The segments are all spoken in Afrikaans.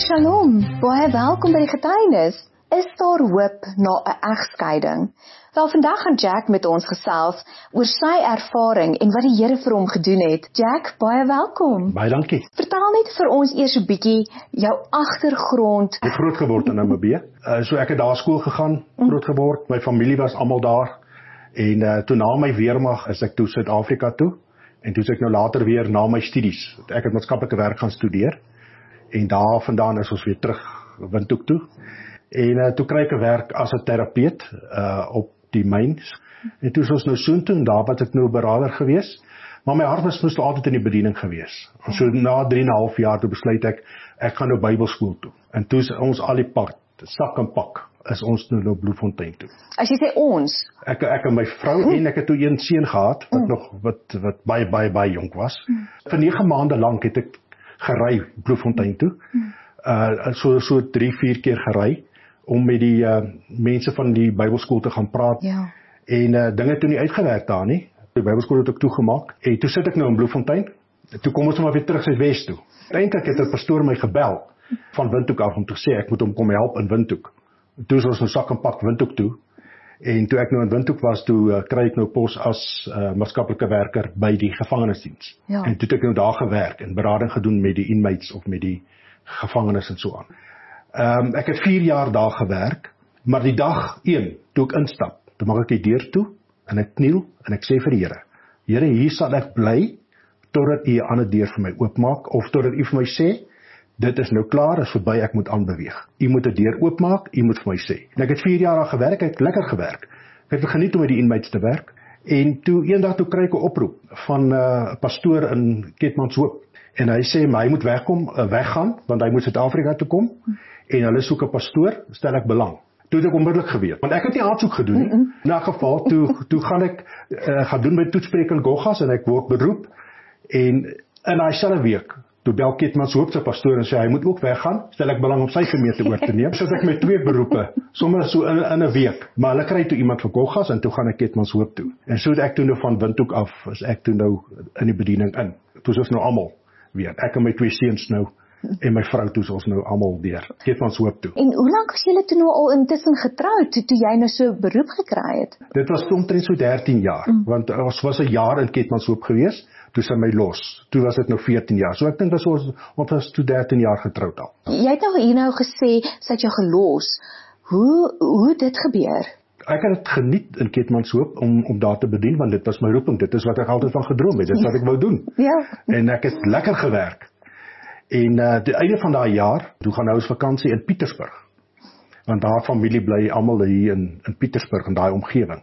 Shalom, baie welkom by die getuienis. Is daar hoop na 'n egskeiding? Wel, vandag gaan Jack met ons gesels oor sy ervaring en wat die Here vir hom gedoen het. Jack, baie welkom. Baie dankie. Vertel net vir ons eers 'n bietjie jou agtergrond. Ek het groot geword in Namibië. So ek het daar skool gegaan, groot geword. My familie was almal daar. En toe na my weermag is ek toe Suid-Afrika toe. En toe is ek nou later weer na my studies. Ek het maatskaplike werk gaan studeer. En daar vandaan is ons weer terug Windhoek toe. En toe kry ek 'n werk as 'n terapeut op die myns. En toe is ons nou soontoe en daar wat ek nou beraader gewees. Maar my hart was moes altyd in die bediening gewees. En so na 3,5 jaar toe besluit ek gaan nou Bybelskool toe. En toe is ons al die pad, sak en pak, is ons nou Bloemfontein toe. As jy sê ons? Ek en my vrou en ek het toe een seun gehad wat baie jonk was. Vir 9 maande lank het ek gery Bloemfontein toe. So 3-4 keer gery om met die mense van die Bybelskool te gaan praat. Ja. En dinge toe nie uitgewerk daar nie. Die Bybelskool het ek toegemaak. En toe sit ek nou in Bloemfontein. Toe kom ons maar weer terug Suidwes toe. Eintlik het 'n pastoor my gebel van Windhoek af om te sê ek moet hom kom help in Windhoek. Toe is ons nou sak en pak Windhoek toe. En toe ek nou in Windhoek was, toe kry ek nou pos as maatskaplike werker by die gevangenisdiens. Ja. En toe het ek nou daar gewerk en berading gedoen met die inmates of met die gevangenes en so aan. Ek het 4 jaar daar gewerk, maar die dag 1, toe ek instap, toe maak ek die deur toe, en ek kniel, en ek sê vir die Here, Here, hier sal ek bly, totdat U 'n ander deur vir my oopmaak, of totdat U vir my sê, dit is nou klaar, is verby, ek moet aanbeweeg. U moet 'n deur oopmaak, U moet vir my sê. En ek het 4 jaar daar gewerk, ek het lekker gewerk. Ek het geniet om met die inmates te werk, en toe eendag toe kry ek 'n oproep van 'n pastoor in Keetmanshoop, en hy sê, maar hy moet weggaan, want hy moet Suid-Afrika toe kom, en hulle soek 'n pastoor, stel ek belang. Toe het ek onmiddellik geweet, want ek het nie aansoek gedoen nie. In 'n geval, toe gaan ek gaan doen my toetspreek in Goggas, en ek word beroep, en in daai selfde week, toe bel Keetmanshoop se pastoor en sê, hy moet ook weggaan, stel ek belang om sy gemeente oor te neem, sodat ek met 2 beroepe, sommer so in 'n week, maar hulle kry toe iemand vir Goggas, en toe gaan ek Keetmanshoop toe, en so het ek toe nou van Windhoek af, is ek toe nou in die bediening in, toe is ons nou almal weer, ek en my 2 seuns nou, en my vrou toe is ons nou almal deur Keetmanshoop toe. En hoe lank was julle toe nou al intussen getroud, toe jy nou so beroep gekry het? Dit was omtrent so 13 jaar, want ons was 'n jaar in Keetmanshoop gewees, toe sy my los, toe was dit nou 14 jaar, so ek dink ons was toe 13 jaar getroud al. Jy het nou hier nou gesê, sy het jou gelos, hoe dit gebeur? Ek het het geniet in Keetmanshoop om daar te bedien, want dit was my roeping, dit is wat ek altyd van gedroom het, dit is wat ek wou doen. Ja. En ek het lekker gewerk. En die einde van daai jaar, toe gaan nou ons vakansie in Pietersburg. Want daar familie bly almal hier in Pietersburg, in daai omgewing.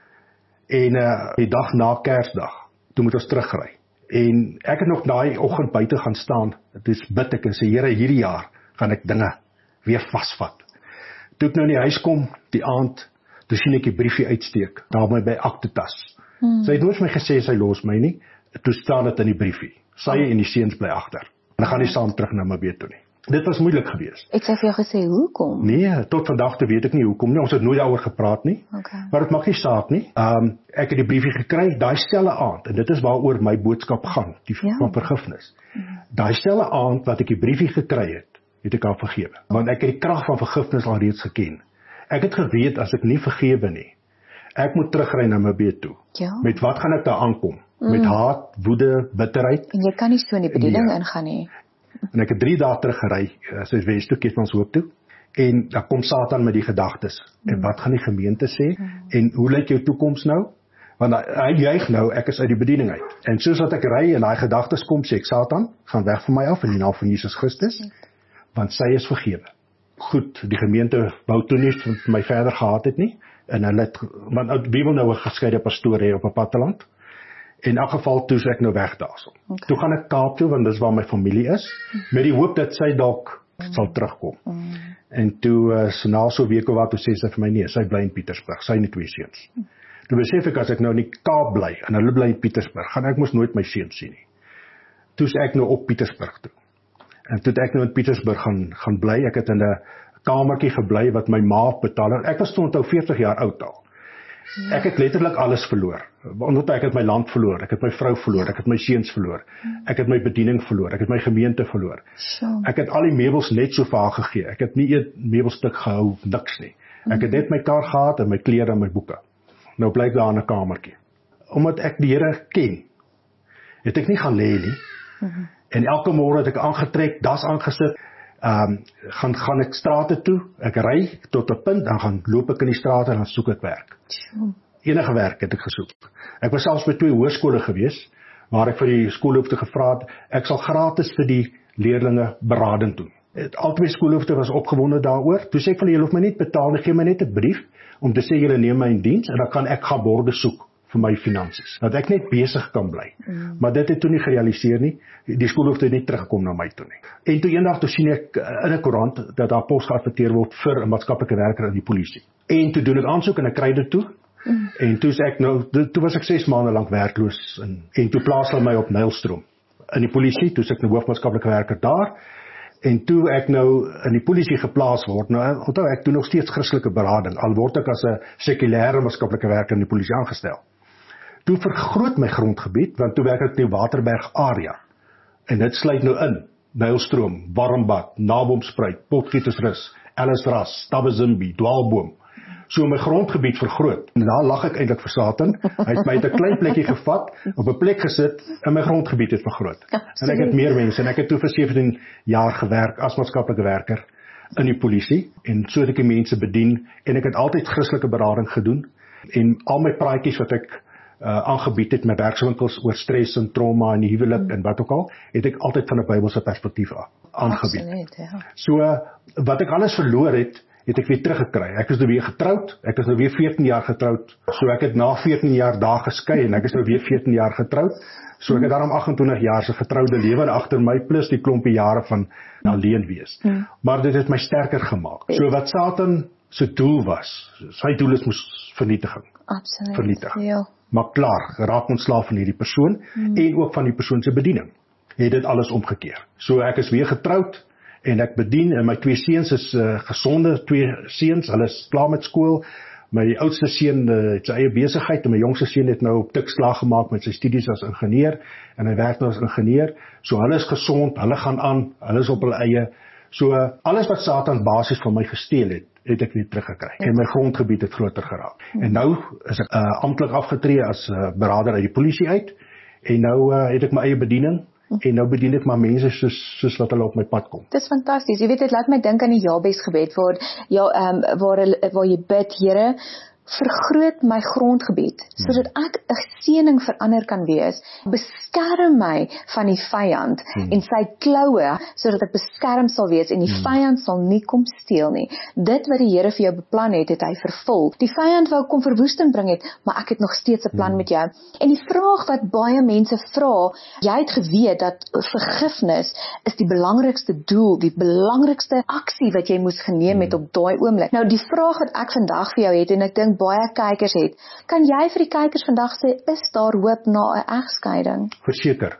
En die dag na Kersdag, toe moet ons terugry. En ek het nog daai oggend buite gaan staan, het is bid ek en sê, Here, hierdie jaar gaan ek dinge weer vasvat. Toe ek nou in die huis kom, die aand, toe sien ek die briefie uitsteek, daar by Aktetas. Sy het nooit vir my gesê, sy los my nie, toe staan dit in die briefie. Sy en die seuns bly agter. En dan gaan nie saam terug na Namibië toe nie. Dit was moeilik geweest. Het sy vir jou gesê, hoekom? Nee, tot vandag toe weet ek nie hoekom nie, ons het nooit daaroor gepraat nie, Okay. maar dit maak nie saak nie. Ek het die briefie gekry, daai stelle aand, en dit is waaroor my boodskap gaan, die van vergifnis. Daai stelle aand wat ek die briefie gekry het ek al vergewe, want ek het die krag van vergifnis al reeds geken. Ek het geweet, as ek nie vergewe nie, ek moet terugry na Namibië toe. Ja. Met wat gaan ek daar aankom? Met haat, woede, bitterheid. En jy kan nie so in die bediening Nee. ingaan nie. En ek het 3 dae terug gery, Suidwes toe, Keetmanshoop toe, en daar kom Satan met die gedagtes, en wat gaan die gemeente sê, en hoe lyk jou toekoms nou? Want hy juig nou, ek is uit die bediening uit. En soos wat ek ry en daai gedagtes kom, sê ek, Satan, gaan weg van my af, in die naam van Jesus Christus, want sy is vergewe. Goed, die gemeente wou toe nie my verder gehad het nie, en hulle het, want wie wil nou 'n geskeide pastoor hê op 'n platteland? In elk geval, toe is ek nou weg daarso. Okay. Toe gaan ek Kaap toe, want dis waar my familie is, met die hoop dat sy dalk sal terugkom. En toe, na so 'n week of wat, toe sê sy vir my, nee, sy bly in Pietersburg, sy en die 2 seuns. Toe besef ek, as ek nou in die Kaap bly, en hulle bly in Pietersburg, gaan ek mos nooit my seuns sien nie. Toe is ek nou op Pietersburg toe. En toe het ek nou in Pietersburg gaan bly, ek het in 'n kamertjie gebly, wat my ma betaal, ek was toe 40 jaar oud al. Ek het letterlik alles verloor. Want ek het my land verloor, ek het my vrou verloor, ek het my seuns verloor, ek het my bediening verloor, ek het my gemeente verloor. Ek het al die meubels net so vir haar gegee. Ek het nie 'n meubelstuk gehou, niks nie. Ek het net my kar gehad en my klere en my boeke. Nou bly ek daar in 'n kamertjie. Omdat ek die Here ken, het ek nie gaan lê nie. En elke môre het ek aangetrek, das aangesit, gaan ek strate toe, ek ry tot 'n punt, dan gaan loop ek in die strate en dan soek ek werk. Enige werk het ek gesoek. Ek was selfs by 2 hoërskole gewees, waar ek vir die skoolhoofde gevra het, ek sal gratis vir die leerlinge berading doen. Al 2 skoolhoofde was opgewonde daaroor. Toe sê ek vir hulle, julle hoef my net betaal, gee my net 'n brief om te sê julle neem my in diens en dan kan ek gaan borde soek vir my finansies, dat ek net besig kan bly. Maar dit het toe nie gerealiseer nie. Die skoolhoofde het nie teruggekom na my toe nie. En toe eendag toe sien ek in 'n koerant dat daar pos geadverteer word vir 'n maatskaplike werker in die polisie. En toe doen ek aansoek en ek kry dit toe. En toe was ek 6 maande lank werkloos en toe plaas hulle my op Nylstroom in die polisie. Toe is ek 'n hoofmaatskaplike werker daar. En toe ek nou in die polisie geplaas word, nou onthou ek doen nog steeds Christelike berading, al word ek as 'n sekulêre maatskaplike werker in die polisie aangestel. Toe vergroot my grondgebied, want toe werk ek in die Waterberg area. En dit sluit nou in Nylstroom, Warmbad, Naboomspruit, Potgietersrus, Ellisras, Tabbezimbi, Dwaalboom. So my grondgebied vergroot. En daar lag ek eintlik vir Satan. Hy het my uit 'n klein plekkie gevat, op 'n plek gesit en my grondgebied het vergroot. En ek het meer mense en ek het toe vir 17 jaar gewerk as maatskaplike werker in die polisie en so het ek die mense bedien en ek het altyd Christelike berading gedoen en al my praatjies wat ek aangebied het met werkswinkels oor stres en trauma en die huwelik en wat ook al, het ek altyd van 'n Bybelse perspektief aangebied. Absoluut, ja. So wat ek alles verloor het ek weer teruggekry. Ek is nou weer getroud, ek is nou weer 14 jaar getroud, so ek het na 14 jaar daar geskei en ek is nou weer 14 jaar getroud, so ek het daarom 28 jaar se getroude lewe agter my, plus die klompie jare van alleen wees. Maar dit het my sterker gemaak. So wat Satan se doel was, sy doel is moes vernietiging. Absoluut. Vernietig. Ja. Maar klaar, geraak ontslaaf van hierdie persoon en ook van die persoon se bediening. Het dit alles omgekeer. So ek is weer getroud en ek bedien en my 2 seuns is gesonde 2 seuns, hulle is klaar met skool. My oudste seun het sy eie besigheid en my jongste seun het nou op tik slaag gemaak met sy studies as ingenieur en hy werk nou as ingenieur. So hulle is gesond, hulle gaan aan, hulle is op hulle eie. So alles wat Satan basies van my gesteel het ek weer teruggekry. En my grondgebied het groter geraak. En nou is ek amptelik afgetree as beraader uit die polisie uit en nou het ek my eie bediening. En nou bedien ek maar mense soos wat hulle op my pad kom. Dis fantasties. Jy weet, dit laat my dink aan die Jabes gebed waar jy bid, Here, vergroot my grondgebied, sodat ek 'n seëning vir ander kan wees. Beskerm my van die vyand en sy kloue, sodat ek beskerm sal wees en die vyand sal nie kom steel nie. Dit wat die Here vir jou beplan het hy vervul. Die vyand wou kom verwoesting bring het, maar ek het nog steeds 'n plan met jou. En die vraag wat baie mense vra, jy het geweet dat vergifnis is die belangrikste doel, die belangrikste aksie wat jy moes geneem het op daai oomblik. Nou die vraag wat ek vandag vir jou het en ek dink baie kykers het, kan jy vir die kykers vandag sê, is daar hoop na 'n egskeiding? Verseker.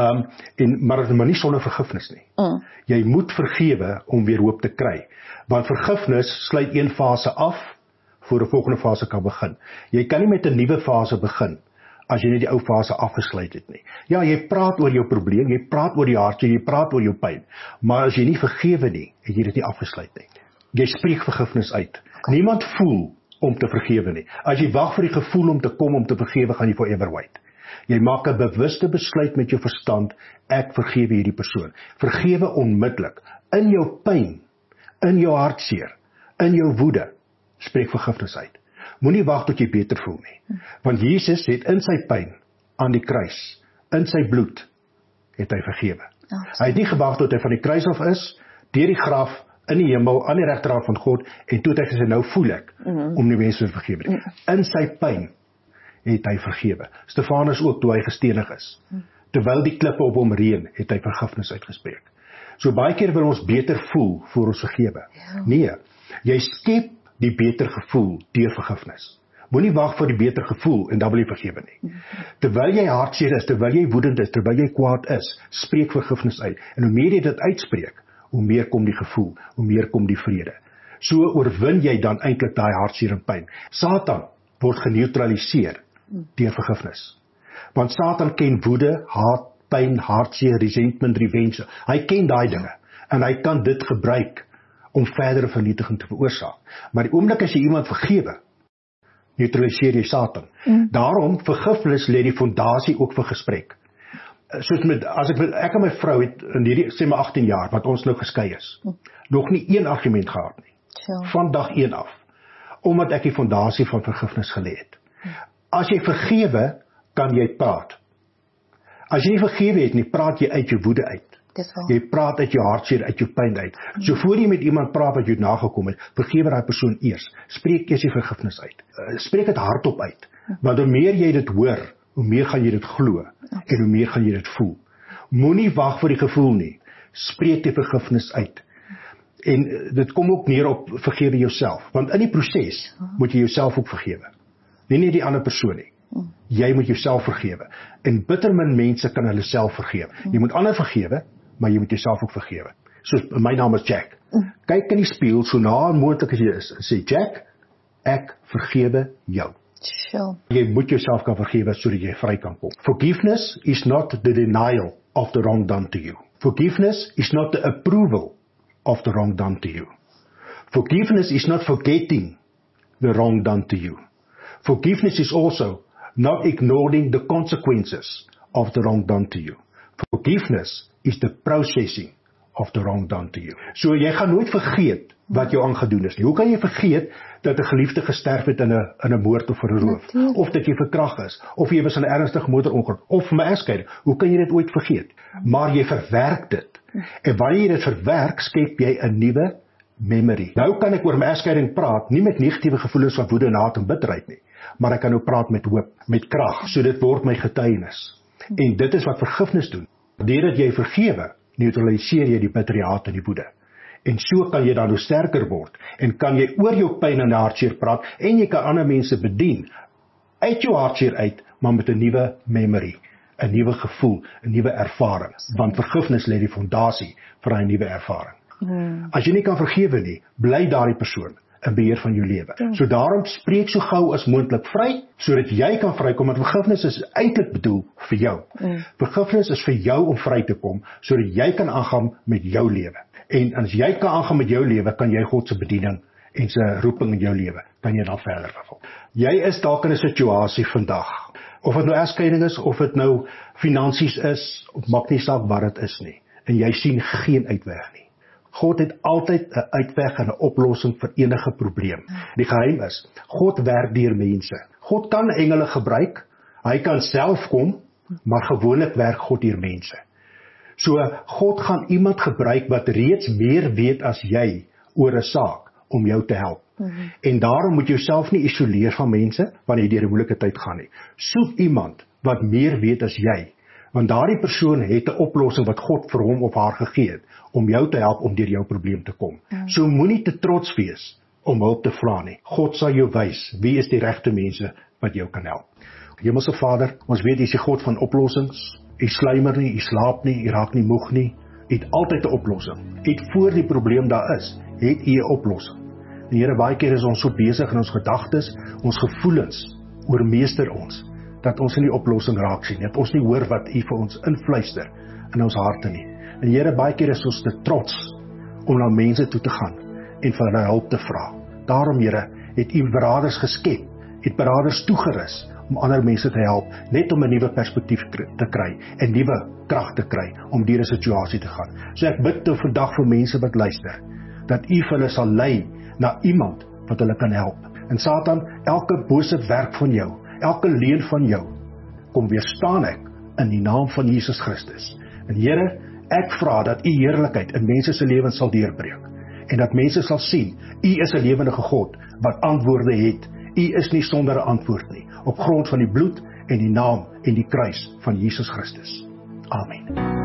Maar nie sonder vergifnis nie. Jy moet vergewe om weer hoop te kry. Want vergifnis sluit een fase af voor 'n volgende fase kan begin. Jy kan nie met 'n nuwe fase begin as jy net die ou fase afgesluit het nie. Ja, jy praat oor jou probleem, jy praat oor die hartseer, jy praat oor jou pyn, maar as jy nie vergewe nie, het jy dit nie afgesluit nie. Jy spreek vergifnis uit. Niemand voel om te vergewe nie. As jy wag vir die gevoel om te kom om te vergewe, gaan jy forever wait. Jy maak 'n bewuste besluit met jou verstand, ek vergewe hierdie persoon. Vergewe onmiddellik. In jou pyn, in jou hartseer, in jou woede, spreek vergifnis uit. Moenie wag tot jy beter voel nie. Want Jesus het in sy pyn aan die kruis, in sy bloed, het hy vergewe. Hy het nie gewag tot hy van die kruis af is, deur die graf, in die hemel, aan die regterhand van God, en toe het hy gesê, nou voel ek, om die mense te vergewe nie. In sy pyn het hy vergewe. Stefanus ook, toe hy gestenig is. Terwyl die klippe op hom reën, het hy vergifnis uitgespreek. So baie keer wil ons beter voel voor ons vergewe. Nee, jy skep die beter gevoel deur vergifnis. Moenie wag vir die beter gevoel en dan wil jy vergewe nie. Terwyl jy hartseer is, terwyl jy woedend is, terwyl jy kwaad is, spreek vergifnis uit. En hoe meer jy dit uitspreek, hoe meer kom die gevoel, hoe meer kom die vrede. So oorwin jy dan eintlik daai hartseer en pyn. Satan word geneutraliseer deur vergifnis. Want Satan ken woede, haat, pyn, hartseer, resentment, revenge. Hy ken daai dinge en hy kan dit gebruik om verdere vernietiging te veroorsaak. Maar die oomblik as jy iemand vergewe, neutraliseer jy Satan. Daarom vergifnis lê die fondasie ook vir gesprek. Soos ek en my vrou het in hierdie sê maar 18 jaar wat ons nou geskei is, nog nie een argument gehad nie. Van dag 1 af, omdat ek die fondasie van vergifnis gelê het. As jy vergewe, kan jy praat. As jy nie vergewe het nie, praat jy uit jou woede uit. Jy praat uit jou hartseer, uit jou pyn uit. So voor jy met iemand praat wat jy nagekom het, vergewe daai persoon eers. Spreek eers die vergifnis uit. Spreek dit hardop uit. Want hoe meer jy dit hoor, hoe meer gaan jy dit glo en hoe meer gaan jy dit voel. Moenie wag vir die gevoel nie. Spreek die vergifnis uit. En dit kom ook neer op vergewe jouself. Want in die proses moet jy jouself ook vergewe. Nie net die ander persoon nie. Jy moet jouself vergewe. En bitter min mense kan hulle self vergewe. Jy moet ander vergewe, maar jy moet jouself ook vergewe. Soos my naam is Jack. Kyk in die spieël so na moontlik as jy is en sê Jack, ek vergewe jou. Jy moet jouself kan vergewe sodat jy vry kan kom. Forgiveness is not the denial of the wrong done to you. Forgiveness is not the approval of the wrong done to you. Forgiveness is not forgetting the wrong done to you. Forgiveness is also not ignoring the consequences of the wrong done to you. Forgiveness is the processing of the wrong done to you. So jy gaan nooit vergeet wat jou aangedoen is nie. Hoe kan jy vergeet dat 'n geliefde gesterf het in 'n moord of 'n roof? Of dat jy verkragt is, of jy was in 'n ernstige motorongeluk, of 'n egskeiding. Hoe kan jy dit ooit vergeet? Maar jy verwerk dit. En wanneer jy dit verwerk, skep jy 'n nuwe memory. Nou kan ek oor my egskeiding praat, nie met negatiewe gevoelens van woede en haat en bitterheid nie, maar ek kan nou praat met hoop, met krag, so dit word my getuienis. En dit is wat vergifnis doen. Deurdat jy vergewe, neutraliseer jy die bitterheid en die woede. En so kan jy dan nou sterker word, en kan jy oor jou pyn en hartseer praat, en jy kan ander mense bedien, uit jou hartseer uit, maar met 'n nuwe memory, 'n nuwe gevoel, 'n nuwe ervaring, want vergifnis lê die fondasie vir 'n nuwe ervaring. As jy nie kan vergewe nie, bly daardie persoon in beheer van jou lewe. So daarom spreek so gou as moontlik vry, sodat jy kan vrykom, want vergifnis is eintlik bedoel vir jou. Vergifnis is vir jou om vry te kom, sodat jy kan aangaan met jou lewe. En as jy kan aangaan met jou lewe, kan jy God se bediening en sy roeping in jou lewe, kan jy dan verder vervul. Jy is dalk in 'n situasie vandag, of dit nou egskeiding is, of dit nou finansies is, of maak nie saak wat dit is nie, en jy sien geen uitweg nie. God het altyd 'n uitweg en 'n oplossing vir enige probleem. Die geheim is, God werk deur mense. God kan engele gebruik, hy kan self kom, maar gewoonlik werk God deur mense. So, God gaan iemand gebruik wat reeds meer weet as jy oor 'n saak om jou te help. En daarom moet jy jouself nie isoleer van mense wanneer jy deur 'n moeilike tyd gaan nie. Soek iemand wat meer weet as jy, want daardie persoon het 'n oplossing wat God vir hom of haar gegee het om jou te help om deur jou probleem te kom. So moenie te trots wees om hulp te vra nie. God sal jou wys wie is die regte mense wat jou kan help. Hemelse Vader, ons weet U is die God van oplossings. U sluimer nie, U slaap nie, U raak nie moeg nie. U het altyd 'n oplossing. U het voor die probleem daar is, het U 'n oplossing. En Here, baie keer is ons so besig in ons gedagtes, ons gevoelens oormeester ons, dat ons in die oplossing raak sien, dat ons nie hoor wat U vir ons influister in ons harte nie. En Here, baie keer is ons te trots om na mense toe te gaan en vir hulle hulp te vra. Daarom, Here, het U beraders geskep, het beraders toegerus om ander mense te help, net om 'n nuwe perspektief te kry, en nuwe krag te kry, om deur 'n situasie te gaan. So ek bid nou vandag vir mense wat luister, dat U vir hulle sal lei na iemand wat hulle kan help. En Satan, elke bose werk van jou, elke leuen van jou, kom weerstaan ek in die naam van Jesus Christus. En Here, ek vra dat U heerlikheid in mense se lewens sal deurbreek, en dat mense sal sien, U is 'n lewendige God, wat antwoorde het. U is nie sonder 'n antwoord nie, op grond van die bloed en die naam en die kruis van Jesus Christus. Amen.